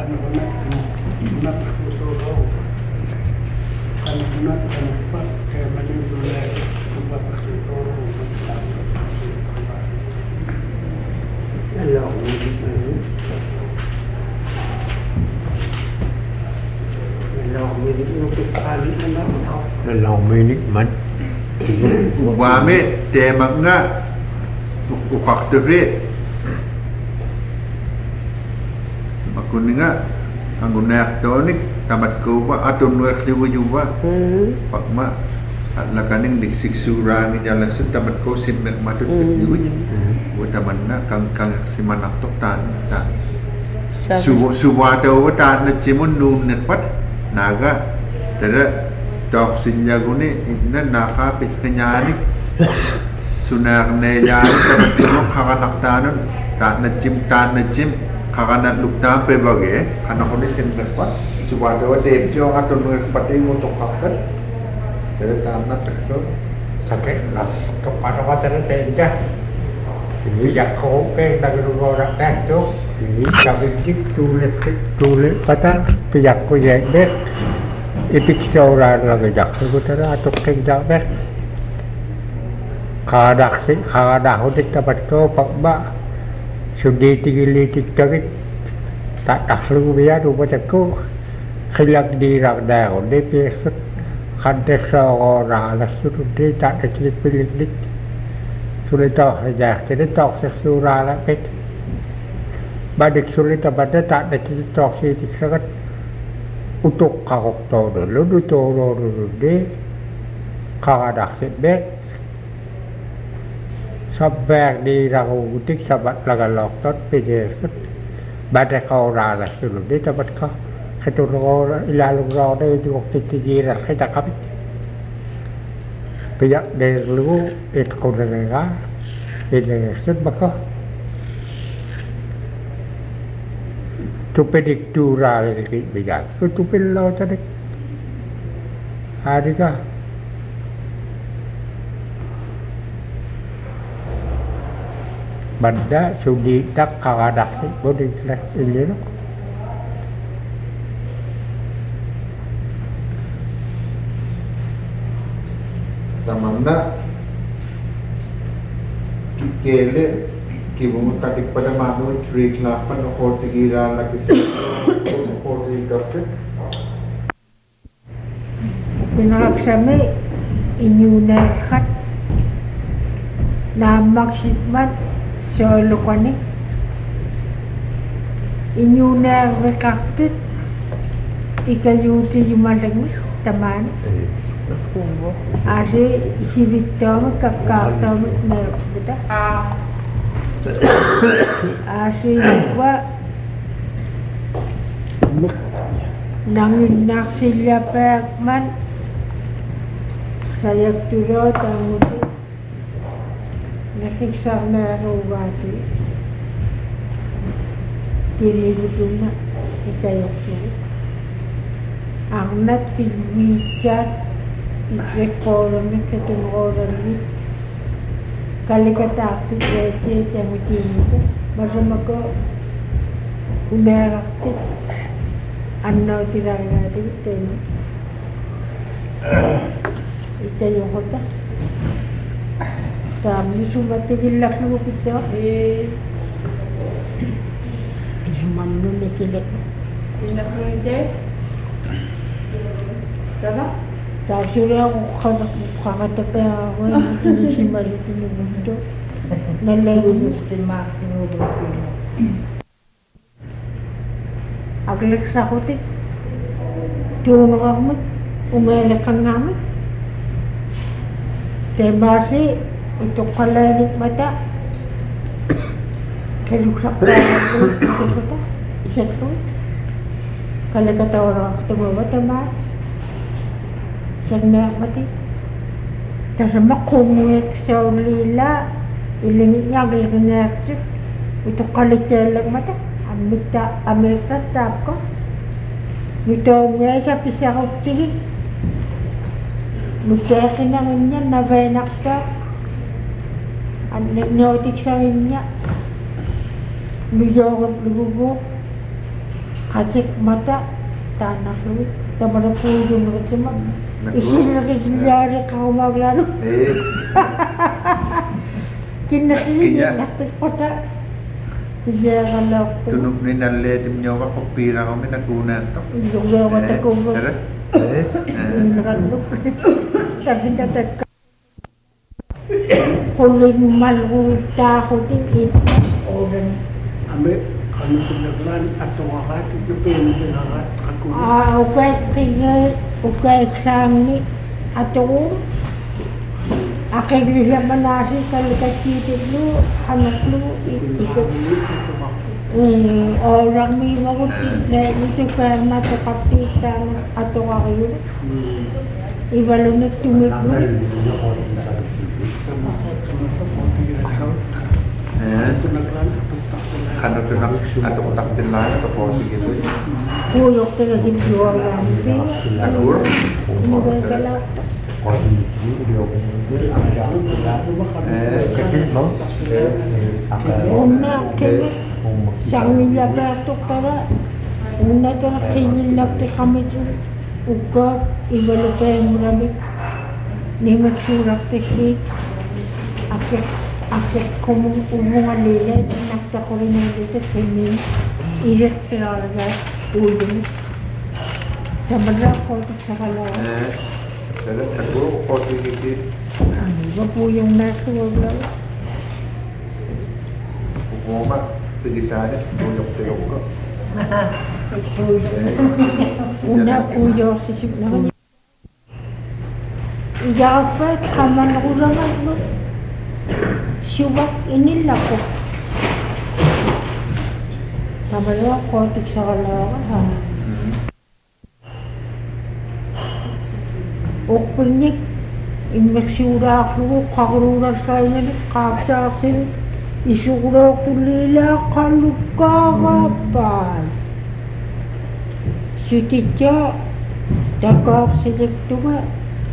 Wame temangga ukaktere makuninga anggunak tonik tamat ko ba aton nuak liwa juba pakma at lakaning diksik surang jalan set tamat ko sin mek matut liwa buat tamanna kang simanak tok tan suwa tahu tan na cimun nun nekpat naga tada tok sinjagune inna naka pitkenyani sunak nejani tamat ko kakanak tanon tan na cim kakana lukta pe bage kana ko sin nekpat suwa tahu dem jo aton nuak pati untuk kakat tada tanah terus sakit lah kepada wajah tenda ini yang kau ke dari orang itu ini kami tulis pada pihak kuliah itu seorang lagi jaksa utara atau kerja ber kada hudik dapat kau pakba sudah tinggi tak tahu biar rumah jago hilang di rakda oleh pihak kandes seorang sudah tak ada pilih sulit saja jadi tok sesurah pet badik sulit pada tak ada tok sih sangat untuk kau tahu dulu deh kau ada sebab sampai di rahu utik sabat lagalok tot pergi badik kau rala sudah dapat kau keturun ilalu rau deh juga tinggi rak kita kapit pihak dari lu itu kau dengar ini sebab tu pedik dura lagi bijak tu pelau tadi hari kah benda sudi tak kawadah sih boleh selesai ini loh tamanda kikele kibumu tatik pada mamu trik lapan okor tigira lagi okor tiga pinaraksami inyunarkat na maksimat solo kani inyunar rekaktit ikayuti yumalagmi taman Asi isi bitong kakaktom meron kita. Asi wa nangin sila pekman saya turut ang nasiksa meron wati tiniluduma ikayok turut ang natpigwicat Rekolonnya ketengoran ni, kali kata aksi receh yang begini sih, macam aku umerakti, anau tidak ada di temu, itu yang kota, tapi cuma tinggal lu kita, cuma lu nekilek, tidak boleh, apa? Tasura ko kakatape ako hindi si Marito numundo nalayo si Marito aglik sa kuti tuno ako umelek ang namin temasi ito kalanik mata kaluksak pa isa ko kalakata orang tumawa tama Sanya mati, terima kumuk saulila, ilingnya gelengnya sih, itu kali celeng mati, amita tapko, itu nya siapa sih ukti, mungkin namanya nabenak tak, anek nyotik sahnya, mujurut lugu, Kacik mata tanah lu, tamara puju lu cuma isi lagi jari kau maglaro. Kina nakit kota. Iya kalau tunuk ni nalle tim nyawa kopira kami nak guna tu. Juga mata kau. Kan lu. Tapi kata kuling malu tahu tinggi orang. Ambil kalau kebetulan atau apa itu pengen sangat aku. Ukai sang ni atau akhir dia menari kalau kecil itu anak lu ikut orang ni mau tidak itu karena kepastian atau apa itu ibaratnya tumit lu kan itu nak atau otak lain atau posisi gitu. Kuyok terus jual nanti Adur. ini kalau kondisi dia kecil loh una kene sangilla bertuk tara una tara kini lakte kami tu uka ibalu pe murami ni matsurak teknik akhir kamu hubungan lele nakta ko rin dito kini irit talaga ulun sabadra ko sa kalawa. Saya takut posisi gitu. Ano po yung nasa wala? Goma pergi sana, tuyok ko. Una puyo sa sipna. Dapat kaman ako naman mo. Subak inila ko. Kabalo ko sa kalawa. Okpulnik imeksura ko kagrura sa inyo kapsa aksi isura ko lila kalukakapan sutitya takak selektuga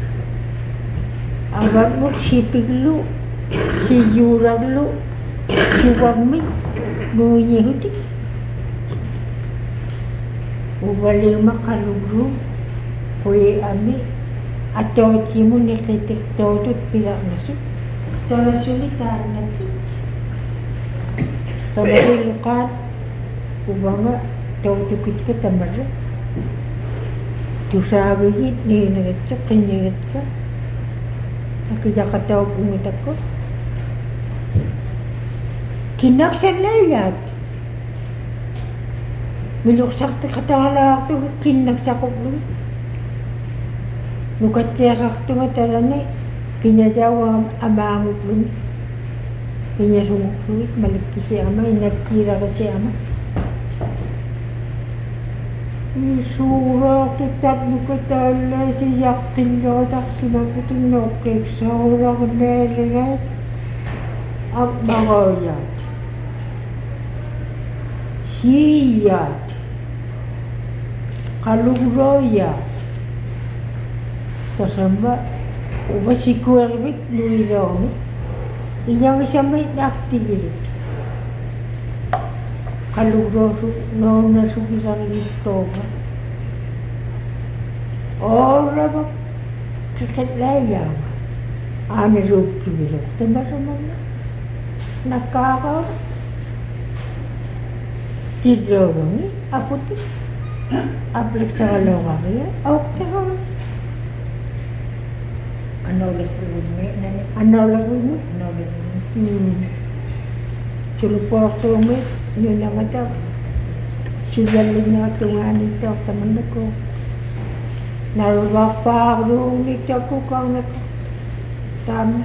agad mo sipiglo siyuraglo siwagmit ngunyi huti ubaling makalugro kuya ami atau cimu neketik tawdut pilak nasib tala sulitan natin tala lukan ubanga tawdut kita tamara tu sabi hit ni nagatsa kanyat ka nakijaka taw pumita ko kinaksan layat miluksak ta katala to kinaksak ko Nukatyarak tu ngatarane pinadawa abangut lun pinasungkut balik si ama inatira si ama isura tetap nukatala si yakin lodak sinagot nokek saura nere ak bawayat siyat kalugroyat Tasamba, uba si Kuerbik luilaw ni, iyang siya may naktigil. Kalugro no nasuki sa nito ba? Ora ba kakatlayang, ana rog kibiro. Tanda sa mga nakaka tidro ni, aputi, aplik sa kalawa kaya, okay ka. Ano lagu ni? Cuma kami yun lang ito. Sigaling na tungan ito teman ko. Nalwaparo nito ko kang tama.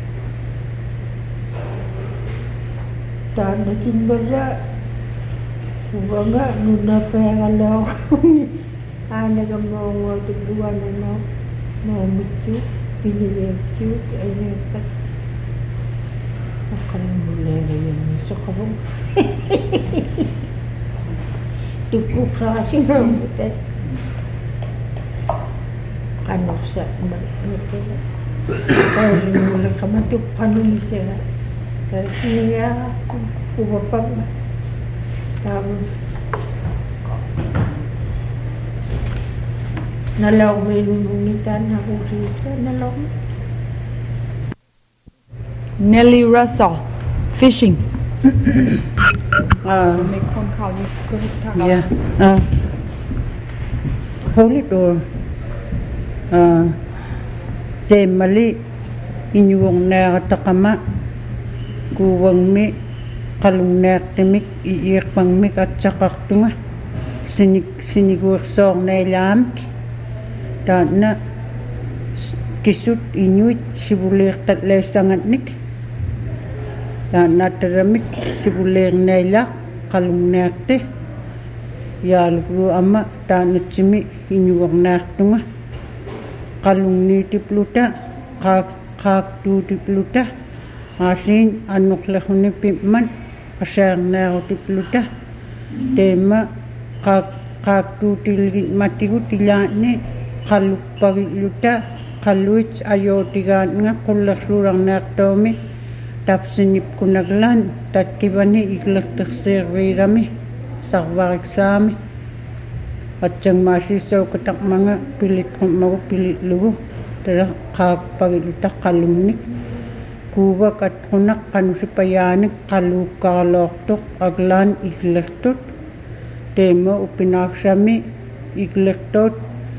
Tama tinbala. Ubanga nuna pengalaw. Nagamawang tuguan na mutu. Pinilipit ay dapat akan mulai yang sekarang tukup rasa nampak kanak sa itu kalau mulai kamu tu panung saya dari ya aku bapak tahu Nelly Russell, fishing. Yeah. Hold it or Mali in yung natakama kuwang mi kalung natimik iyak pang mik at sakaktunga sinigur song na ilam ta na kisut inuit sibulir tatlay sangatnik ta nataramik sibulir na ilak kalung nakte yalugru ama ta natsimi inyuwang naktunga kalung ni tipluta kak tu tipluta asin anuk lahuni pimman asar na tipluta tema kak tu tilgit matigu tilani kaluk pagiluta kaluit ayo tigan nga kulak surang naktomi tapsinip kunaglan tatkibani iglak terservirami sakwarik sami at siyang masisaw katak mga pilit lugo tara pagilutak kalumnik kuwak at kunak kanusipayanik kalukaloktok aglan iglektot tema upinaksami iglektot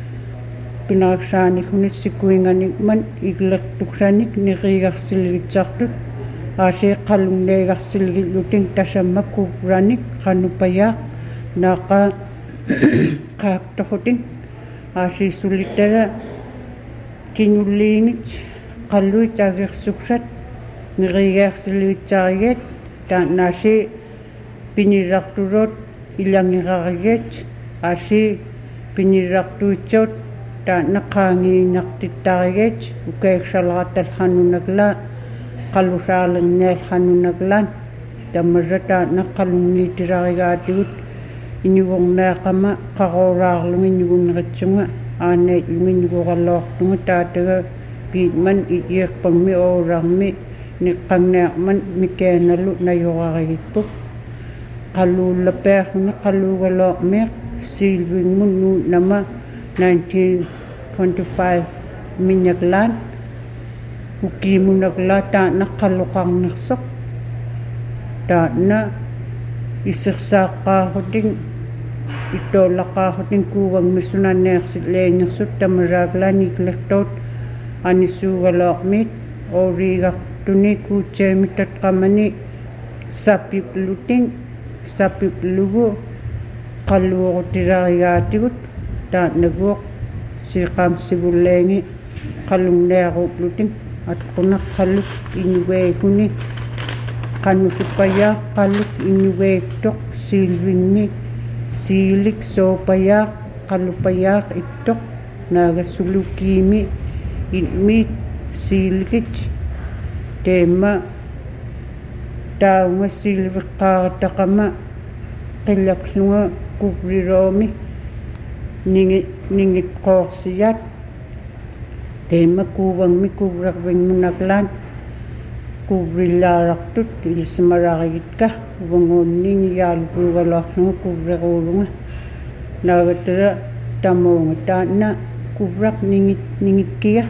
pinaksanik hunit sikuinganik man iglektuk sanik nirigak silgitsaktot asi kalunglegak silgitluting tasama kubranik kanupayak naka kaktakutin asi sulitera kinulinit kaluit agak suksat ngeriyak silitsaget dan nasi pinirakturot ilang ngaraget asi piniraktuchot dan nakangi naktitaget ukay salatal hanunagla kalusalang nel hanunaglan damarata nakalunitiragatut inyuwang nakama kakorak lang inyuwang nakatsunga anay yung inyuwang kalok tunga tataga pitman iiyak pang mi orang mi nikang nakman mikenalu na yukakitpo kalulapek na kalugalok mek silving munu nama 1925 minyaglan ukimu naglata na kalukang naksok ta na isaksak ko ding ito laka ko ding kuwang misunan neksit lenyang sutta maraglan iglektot anisu walokmit origak tuni kuche mitat kamani sapip luting sapip lugo kaluwa ko tirayatigut ta nagwok sikam sibulengi kalung leko luting at kunak kaluk inyuwe kuni kanusupaya kaluk inyuwe tok silving mi silik sopayak kalupayak itok nagasulukimi inmit silikich tema taunga silvik katakama kilaksunga kubriromi ningit korsiyat tema kuwang mi kubrakbing munaglan kubrilarak tut ilismarakit ka wangon ning yalugrugalak nga kubrakulunga nagatara tamonga tana kubrak ningit kia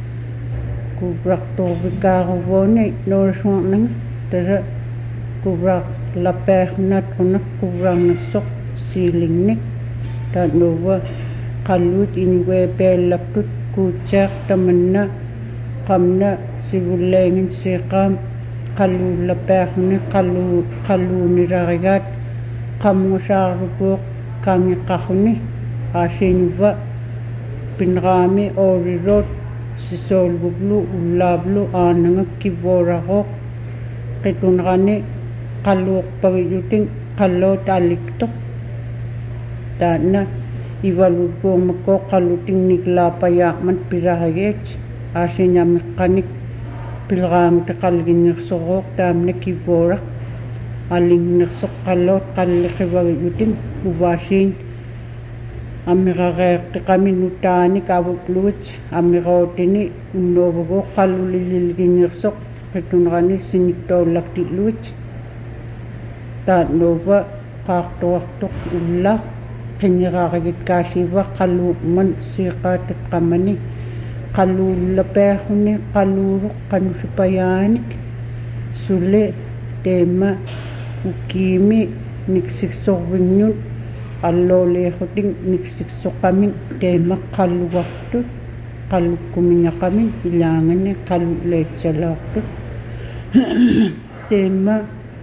kubrak tobik kakavone norsong nang tara kubrak lapek nat kunak kubrak nasok silingnik tanowa kalut inwe pelak tut kucak tamanna kamna sivulengin sikam kalu lapek ni kalu niragat kamu sarupok kami kahuni asinva pinrami orirot sisol bublu ulablu anang kiborako ketunrani kaluk pagiyuting kalot aliktok dana ivaludpo mako kaluting niklapayak man pirahagech asinya mekanik pilgang takalgin naksokok dam nakivorak aling naksok kalot kalikivagayutin uvasin amirarek kami nutani kabupluch amirotini unobogo kalulililgin naksok ketunrani sinikto laktiluch ta nova kaktuaktok ulak qinnerarigit kaasiva qallu man siqaatat qamani qalluullapeerruni qalluuruq qanusupayaanik sule teema ukiimi niksiksorvinnun qalluuliirutin niksiksoqamin teema qalluartut qallukkumiñaqamin ilaangani qalluleetsalaartut teema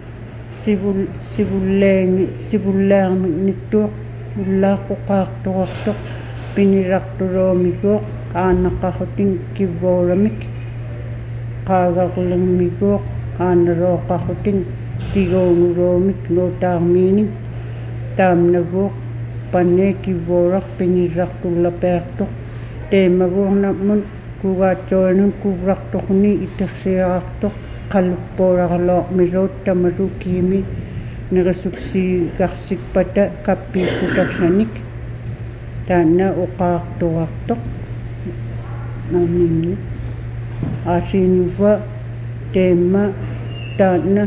sivullaarmi nittuuq ullaaqoqaartorartoq pinirartuloomiguuq aanaqarrutin kivvooramik qaagarulermiguuq aanalooqarrutin tiguunuloomik nootaarmiinik taamnaguuq panee kivvooraq pinirartullapeartoq teemaguornammun kugaatsoanun kuurartorni itersiarartoq qalluppoolaraloormiluut tamalukiimi nerisuksiigarsikpata kappiikkutarsanik taanna uqaartorartoq naamini aasiinuva teema taanna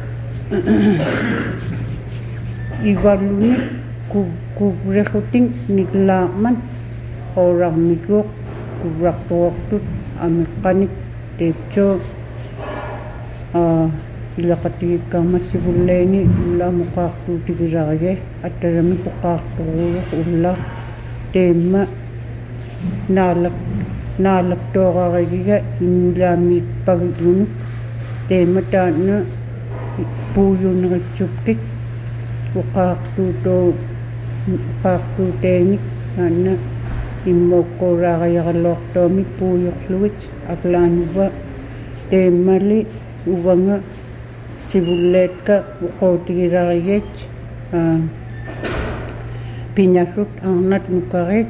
ivalluni kuvrerrutin niklaarman oorarmiguuq kuvrartorartut ameqqanik teepsoo ilaqatigikkaamassivulleeni ullaamuqaartuutigilarie attalami poqaartoruuruq ullaaq teema naalaktoorarigiga inulaamiippagigunu teema taanna puuyuneritsupkik uqaartuuteenik taanna immoqqoraariaraloortoomi puuyorlugit aklaanuva teemali uvanga sivulleetka uqootigilarigeet pinarrut arnat nukareet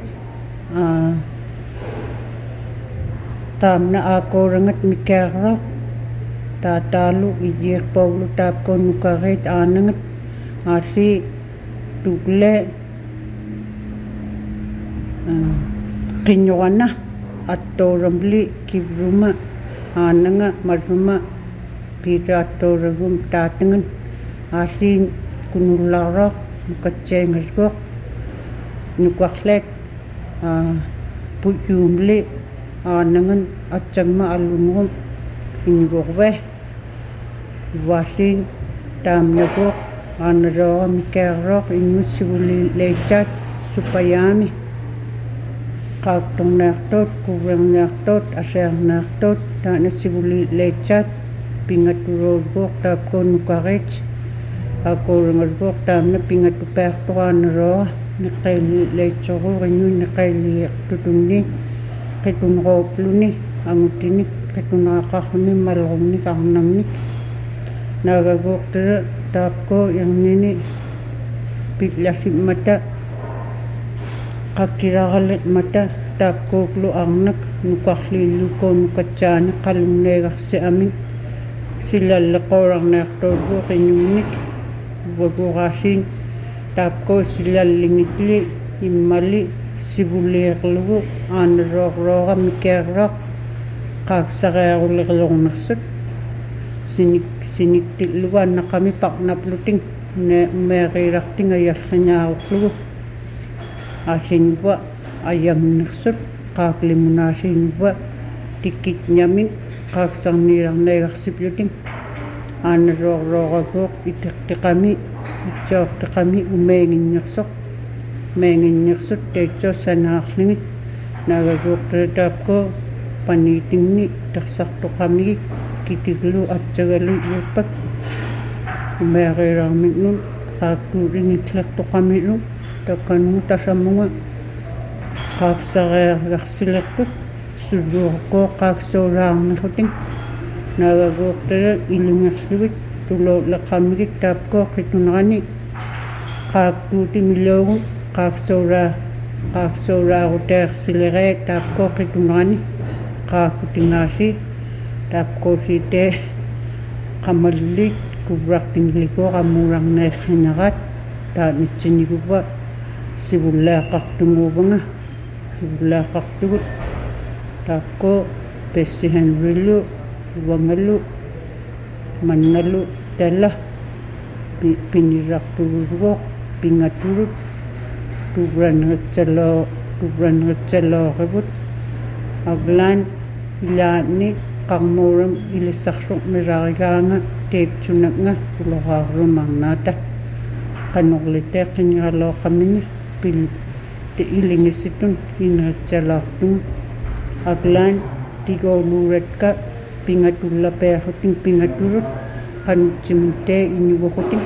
taamna aakoorangat mikaarraq taataalu iyiirpooglu taapkoon nukareet aanangat aasi tukle qinnuqana attooramli kivruma aananga marruma piiraattooragum taatangan aasiin kunullaaraq nukatsiangasgoq nukarleet puyuumli aanangan atsangma allunugum inigorve vaasiin taamnagoq aanalooqa mikaarroq innussivulleitsaat supayaami qaaqtorneartoot kuverneartoot aseerneartoot taanassivulleitsaat pingatturoorgoq taapkoon nukareet aakoorungasgoq taamna pingattupeartoraanalooqa neqailleitsoruurinnu neqailliiqtutunni qitunroopluni angutinik qitunaqarruni malrumnik arnamnik naagagoqtara taapkoo yarnini pitlasimata qakkiraraleqmata taapkooklu arnak nukarliillukoo nukatsaani qalunneegarsiamin silalleqoorarneartoorguuq inuunik vaguuraasiin taapkoo silallingitli immali sivulleerlugu aanalooqrooqa mikaarraq qaaqsarearullerlornersut siniktillugu annaqami parnapluting meeriirartinga yallingaaruqlugu aasinuva ayamnersut qaaqlimunaasinuva tikkitñamin qaaqsarniilarneegarsipluting aanalooqrooqaguuq itiqtiqami itsoortiqami umeenginnersut teitsoo sanaarlingit naagaguuqtara taapkoo paniitinni tersartoqamigi kitiglu atsagalu yuuppak umeeriirarminnun qaaqtuuringitlertoqamilu takkanmu tasamunga qaaqsareergarsilertut sulluurkoo qaaqsoolaarnerruting naagaguuqtara ilungerlugit tulooleqamigit taapkoo qitunarani qaaqtuuti miloogun qaaqsoolaaruteersileree taapkoo qitunarani qaaqkutingaasi taapkoosiitee qamallit kuvraqtinglikoo qamuurarneerrinaraat taanitsiniguva sivullaaqartumuuvanga sivullaaqartugut taapkoo pessihanrillu uvangalu mannalu talla pinirartururugoq pingatturut turangatsalooqivut aglaan ilaani qarmuuram ilissarsuq milarigaanga teepsunaqnga uloqaarumarnaata qanorliteq qinniarlooqamini pil te ilingissitun ineratsalaartung aglaan tigooluuratka pingatullapearrutin pingatullut qanutsimuttee iñuguqutin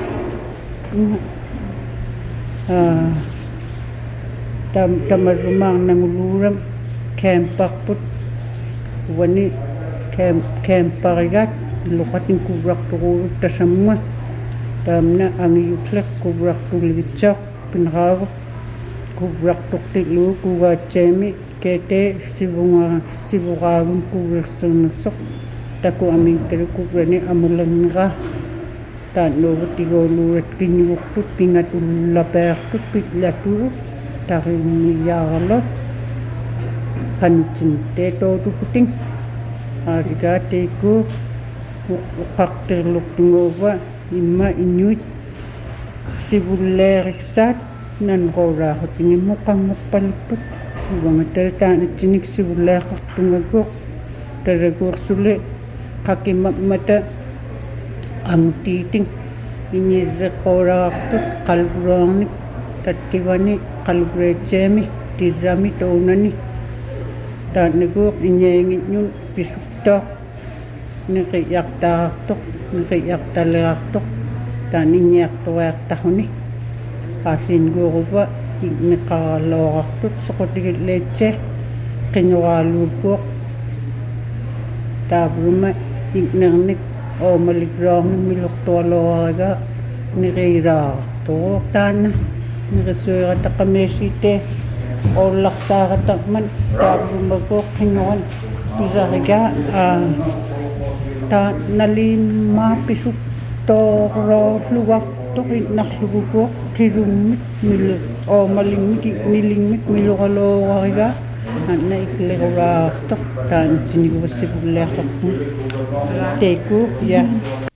tamarrumaarnanguluuram caamparput wani camparigat luqatin kuvraqturuurut tasammunga taamna angiyutleq kuvraqtuligitsaaq pinraagu kuvraqtuqtiluu kugaatsaami keetee sivuraagun kuversernersoq taku aminkalu kuvrani amulanniraa taannuugut tigooluurat kinniuqtut pingatullapeartut pitlatulut tarimmiyaaralot qanutsimtee tootukutin aarigaatiikku uqqartirluktunguuva imma iñuit sivulleeriksaat nanqooraaxutingimu qanngorpalipput uvangatara taanatsinik sivulleeqartungaguuq taraguursuli qakimammata angutiiting iñirreqooraqartut qalburoornik tatkivani qalbureetseemi tirrami tounani taanaguuq iñeengitñun pisuktoq niqi'yaqtaaqartoq niqi'yaqtaleqartoq taaniñiaqtueaqtajuni aasinguuruva niqaralooqartut soqutigileetse qiñuraaluupuuq taavruma ignernik oomalikroornik miluqtualooraga niqiiraaqarturuuq taana niqisuirataqameesitee oollarsaaqataqman taavrumaguuq qiñuran pisarigaa taa naliimmaa pisuk toorloorluartuq innarluguguuq qilummik milu oomalingmik ignilinmik miluqaloorarigaa anna ikleruraartoq taanitsiniguvassivulleaqarpun teikuuq ya